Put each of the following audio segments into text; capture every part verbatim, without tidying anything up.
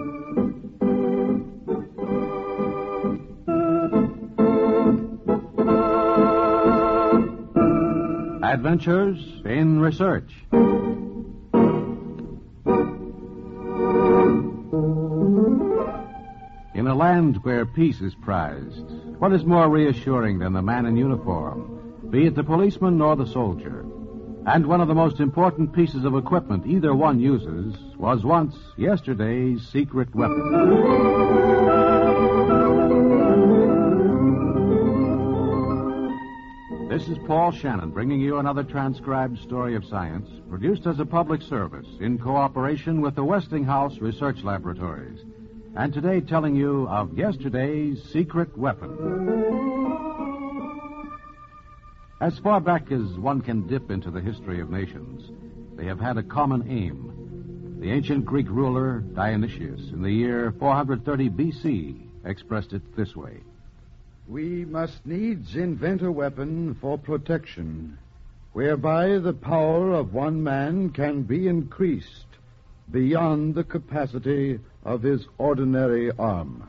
Adventures in Research. In a land where peace is prized, what is more reassuring than the man in uniform, be it the policeman or the soldier? And one of the most important pieces of equipment either one uses was once yesterday's secret weapon. This is Paul Shannon bringing you another transcribed story of science produced as a public service in cooperation with the Westinghouse Research Laboratories. And today telling you of yesterday's secret weapon. As far back as one can dip into the history of nations, they have had a common aim. The ancient Greek ruler Dionysius in the year four hundred thirty B C expressed it this way. We must needs invent a weapon for protection, whereby the power of one man can be increased beyond the capacity of his ordinary arm.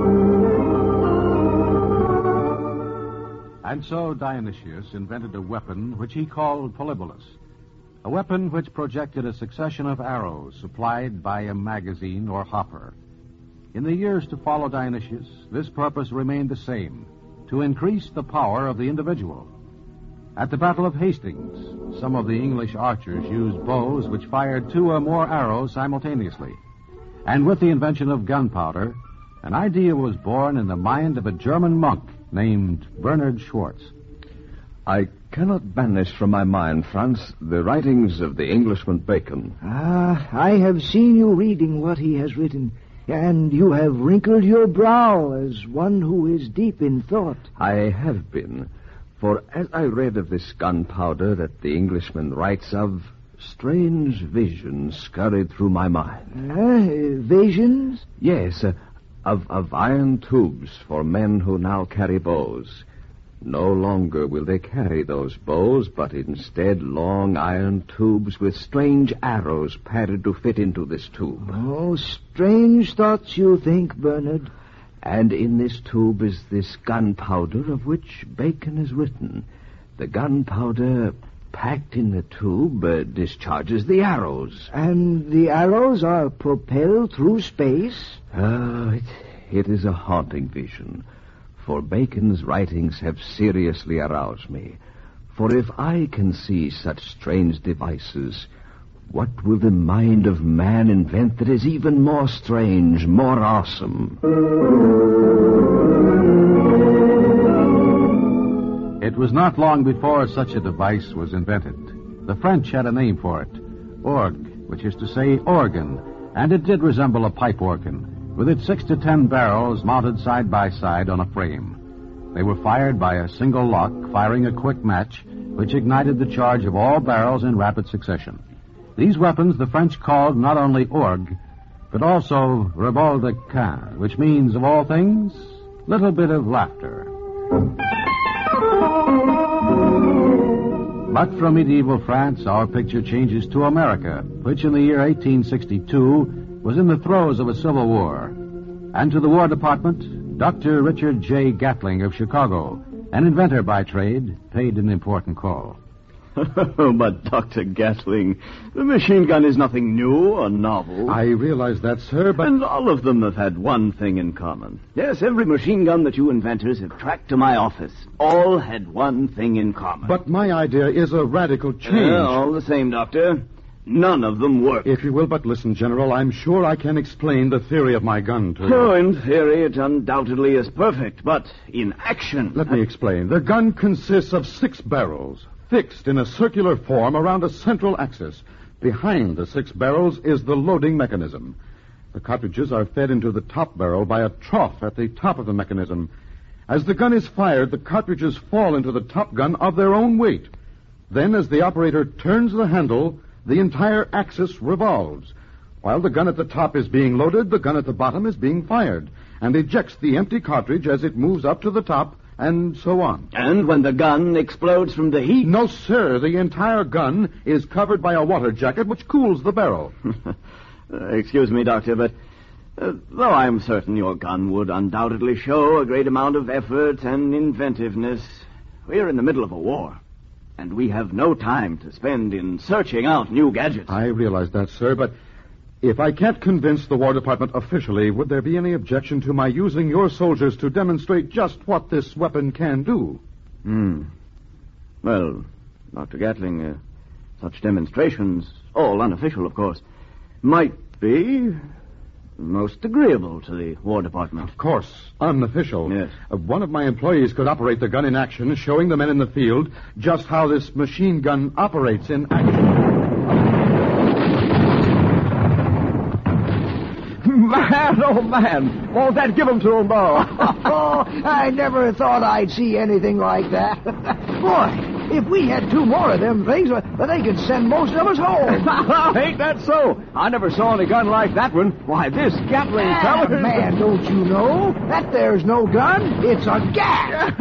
And so Dionysius invented a weapon which he called Polybolus, a weapon which projected a succession of arrows supplied by a magazine or hopper. In the years to follow Dionysius, this purpose remained the same, to increase the power of the individual. At the Battle of Hastings, some of the English archers used bows which fired two or more arrows simultaneously. And with the invention of gunpowder, an idea was born in the mind of a German monk named Bernard Schwartz. I cannot banish from my mind, Franz, the writings of the Englishman Bacon. Ah, I have seen you reading what he has written, and you have wrinkled your brow as one who is deep in thought. I have been, for as I read of this gunpowder that the Englishman writes of, strange visions scurried through my mind. Uh, visions? Yes, uh, of, of iron tubes for men who now carry bows. No longer will they carry those bows, but instead long iron tubes with strange arrows padded to fit into this tube. Oh, strange thoughts you think, Bernard. And in this tube is this gunpowder of which Bacon has written. The gunpowder packed in the tube uh, discharges the arrows. And the arrows are propelled through space? Ah, it, it is a haunting vision. For Bacon's writings have seriously aroused me. For if I can see such strange devices, what will the mind of man invent that is even more strange, more awesome? It was not long before such a device was invented. The French had a name for it, orgue, which is to say organ, and it did resemble a pipe organ, with its six to ten barrels mounted side by side on a frame. They were fired by a single lock, firing a quick match, which ignited the charge of all barrels in rapid succession. These weapons the French called not only orgue, but also rebord de can, which means, of all things, little bit of laughter. But from medieval France, our picture changes to America, which in the year eighteen sixty-two was in the throes of a civil war. And to the War Department, Doctor Richard J. Gatling of Chicago, an inventor by trade, paid an important call. But, Doctor Gatling, the machine gun is nothing new or novel. I realize that, sir, but... And all of them have had one thing in common. Yes, every machine gun that you inventors have tracked to my office all had one thing in common. But my idea is a radical change. Uh, all the same, Doctor. None of them work. If you will but listen, General, I'm sure I can explain the theory of my gun to you. Oh, in theory, it undoubtedly is perfect, but in action... Let me explain. The gun consists of six barrels, fixed in a circular form around a central axis. Behind the six barrels is the loading mechanism. The cartridges are fed into the top barrel by a trough at the top of the mechanism. As the gun is fired, the cartridges fall into the top gun of their own weight. Then, as the operator turns the handle, the entire axis revolves. While the gun at the top is being loaded, the gun at the bottom is being fired, and ejects the empty cartridge as it moves up to the top, and so on. And when the gun explodes from the heat? No, sir. The entire gun is covered by a water jacket which cools the barrel. uh, excuse me, Doctor, but Uh, though I am certain your gun would undoubtedly show a great amount of effort and inventiveness, we're in the middle of a war, and we have no time to spend in searching out new gadgets. I realize that, sir, but if I can't convince the War Department officially, would there be any objection to my using your soldiers to demonstrate just what this weapon can do? Hmm. Well, Doctor Gatling, uh, such demonstrations, all unofficial, of course, might be most agreeable to the War Department. Of course, unofficial. Yes. Uh, one of my employees could operate the gun in action, showing the men in the field just how this machine gun operates in action. Man, oh man, won't that give 'em to 'em, though? Oh, I never thought I'd see anything like that. Boy, if we had two more of them things, well, they could send most of us home. Ain't that so? I never saw any gun like that one. Why, this Gatling Ah, feller... man, don't you know? That there's no gun. It's a gas.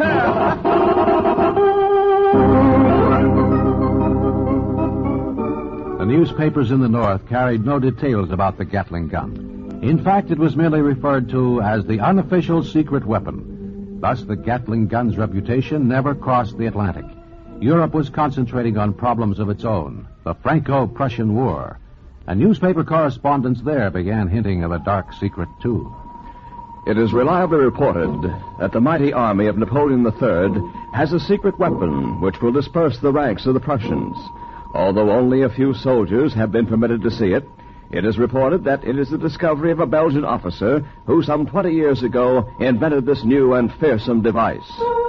The newspapers in the North carried no details about the Gatling gun. In fact, it was merely referred to as the unofficial secret weapon. Thus, the Gatling gun's reputation never crossed the Atlantic. Europe was concentrating on problems of its own, the Franco-Prussian War. And newspaper correspondents there began hinting of a dark secret, too. It is reliably reported that the mighty army of Napoleon the Third has a secret weapon which will disperse the ranks of the Prussians. Although only a few soldiers have been permitted to see it, it is reported that it is the discovery of a Belgian officer who some twenty years ago invented this new and fearsome device.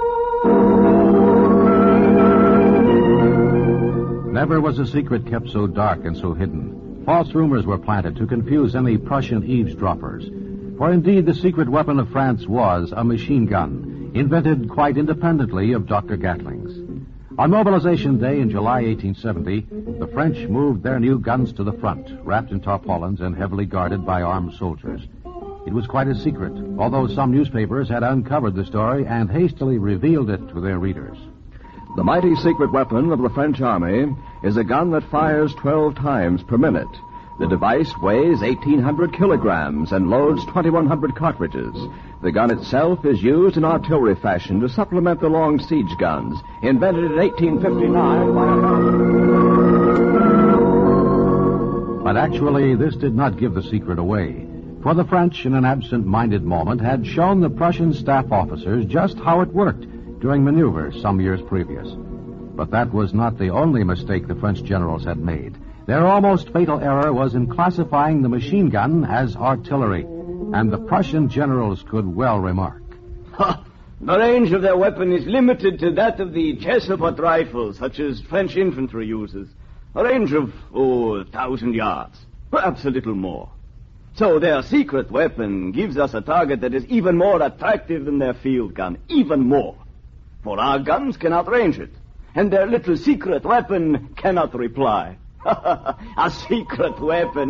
Never was a secret kept so dark and so hidden. False rumors were planted to confuse any Prussian eavesdroppers. For indeed, the secret weapon of France was a machine gun, invented quite independently of Doctor Gatling's. On Mobilization Day in July eighteen seventy, the French moved their new guns to the front, wrapped in tarpaulins and heavily guarded by armed soldiers. It was quite a secret, although some newspapers had uncovered the story and hastily revealed it to their readers. The mighty secret weapon of the French army is a gun that fires twelve times per minute. The device weighs eighteen hundred kilograms and loads twenty-one hundred cartridges. The gun itself is used in artillery fashion to supplement the long siege guns, invented in eighteen fifty-nine by a... But actually, this did not give the secret away. For the French, in an absent-minded moment, had shown the Prussian staff officers just how it worked during maneuvers some years previous. But that was not the only mistake the French generals had made. Their almost fatal error was in classifying the machine gun as artillery, and the Prussian generals could well remark. Ha! The range of their weapon is limited to that of the Chesapeake rifles, such as French infantry uses. A range of, oh, a thousand yards, perhaps a little more. So their secret weapon gives us a target that is even more attractive than their field gun, even more. For our guns cannot range it, and their little secret weapon cannot reply. A secret weapon.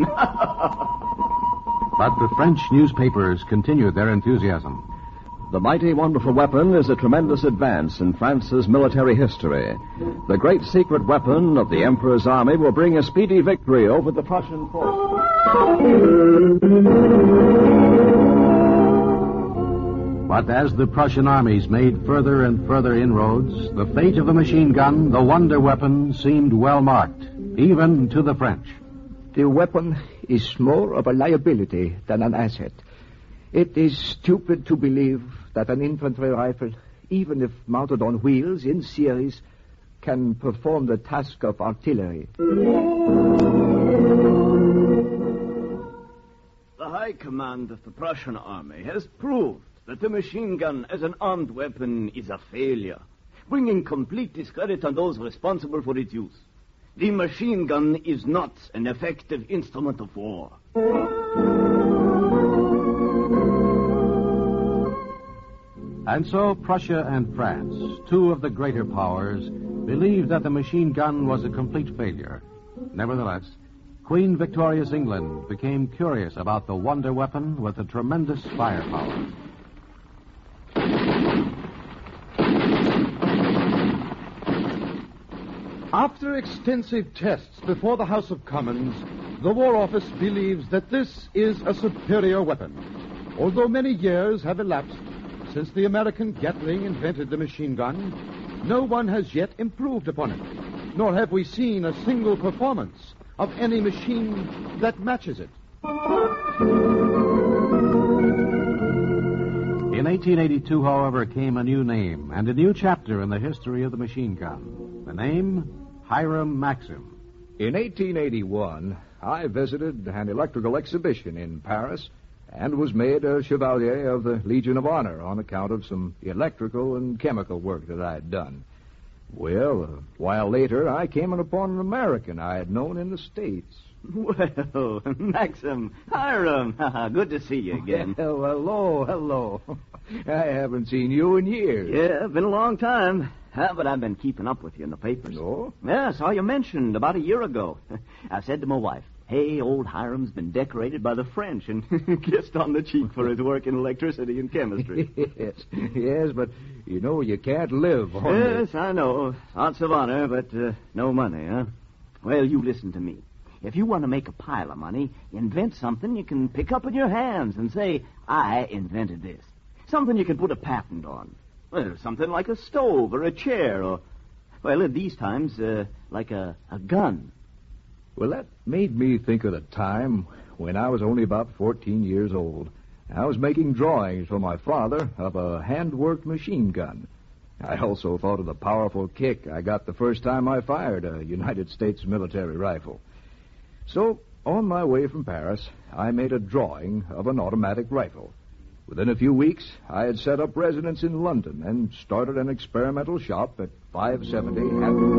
But the French newspapers continued their enthusiasm. The mighty, wonderful weapon is a tremendous advance in France's military history. The great secret weapon of the Emperor's army will bring a speedy victory over the Prussian force. But as the Prussian armies made further and further inroads, the fate of the machine gun, the wonder weapon, seemed well marked, even to the French. The weapon is more of a liability than an asset. It is stupid to believe that an infantry rifle, even if mounted on wheels in series, can perform the task of artillery. The High Command of the Prussian army has proved that the machine gun as an armed weapon is a failure, bringing complete discredit on those responsible for its use. The machine gun is not an effective instrument of war. And so Prussia and France, two of the greater powers, believed that the machine gun was a complete failure. Nevertheless, Queen Victoria's England became curious about the wonder weapon with the tremendous firepower. After extensive tests before the House of Commons, The War Office believes that this is a superior weapon. Although many years have elapsed since the American Gatling invented the machine gun, no one has yet improved upon it, nor have we seen a single performance of any machine that matches it. In eighteen eighty-two, however, came a new name and a new chapter in the history of the machine gun. The name, Hiram Maxim. In eighteen eighty-one, I visited an electrical exhibition in Paris and was made a Chevalier of the Legion of Honor on account of some electrical and chemical work that I had done. Well, a while later, I came upon an American I had known in the States. Well, Maxim, Hiram, good to see you again. Well, hello, hello. I haven't seen you in years. Yeah, been a long time. Uh, but I've been keeping up with you in the papers. Oh? Yeah, I saw you mentioned about a year ago. I said to my wife, hey, old Hiram's been decorated by the French and kissed on the cheek for his work in electricity and chemistry. Yes, yes, but, you know, you can't live on Yes, this. I know. Lots of honor, but uh, no money, huh? Well, you listen to me. If you want to make a pile of money, invent something you can pick up in your hands and say, I invented this. Something you can put a patent on. Well, something like a stove or a chair or, well, at these times, uh, like a, a gun. Well, that made me think of the time when I was only about fourteen years old. I was making drawings for my father of a hand-worked machine gun. I also thought of the powerful kick I got the first time I fired a United States military rifle. So, on my way from Paris, I made a drawing of an automatic rifle. Within a few weeks, I had set up residence in London and started an experimental shop at five seventy Hampton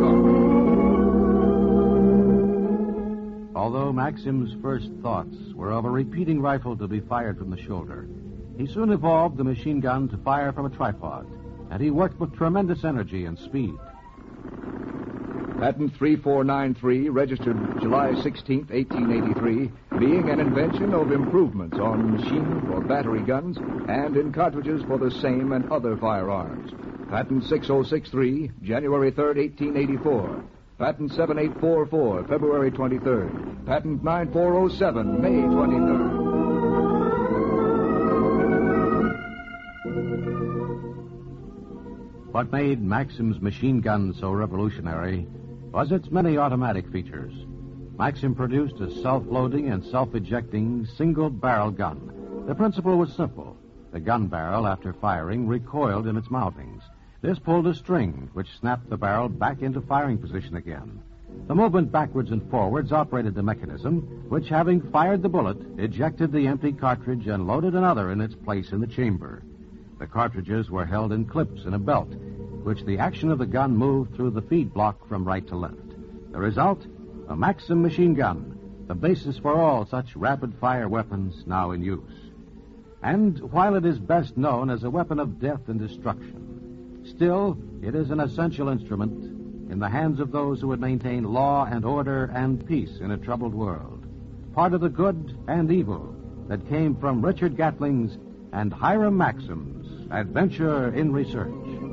Garden. Although Maxim's first thoughts were of a repeating rifle to be fired from the shoulder, he soon evolved the machine gun to fire from a tripod, and he worked with tremendous energy and speed. Patent three four nine three, registered July sixteenth, eighteen eighty-three, being an invention of improvements on machine or battery guns and in cartridges for the same and other firearms. Patent six oh six three, January third, eighteen eighty-four. Patent seven eight four four, February twenty-third. Patent nine four oh seven, May twenty-third. What made Maxim's machine gun so revolutionary was its many automatic features. Maxim produced a self-loading and self-ejecting single-barrel gun. The principle was simple. The gun barrel, after firing, recoiled in its mountings. This pulled a string, which snapped the barrel back into firing position again. The movement backwards and forwards operated the mechanism, which, having fired the bullet, ejected the empty cartridge and loaded another in its place in the chamber. The cartridges were held in clips in a belt, which the action of the gun moved through the feed block from right to left. The result? A Maxim machine gun, the basis for all such rapid-fire weapons now in use. And while it is best known as a weapon of death and destruction, still it is an essential instrument in the hands of those who would maintain law and order and peace in a troubled world. Part of the good and evil that came from Richard Gatling's and Hiram Maxim's adventure in research.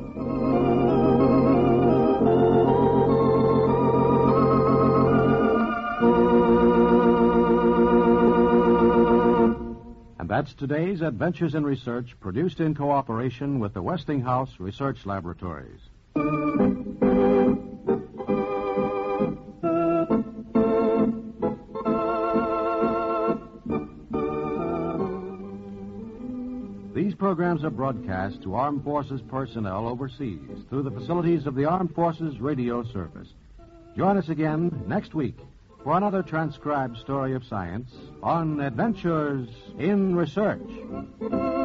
And that's today's Adventures in Research, produced in cooperation with the Westinghouse Research Laboratories. These programs are broadcast to Armed Forces personnel overseas through the facilities of the Armed Forces Radio Service. Join us again next week for another transcribed story of science on Adventures in Research.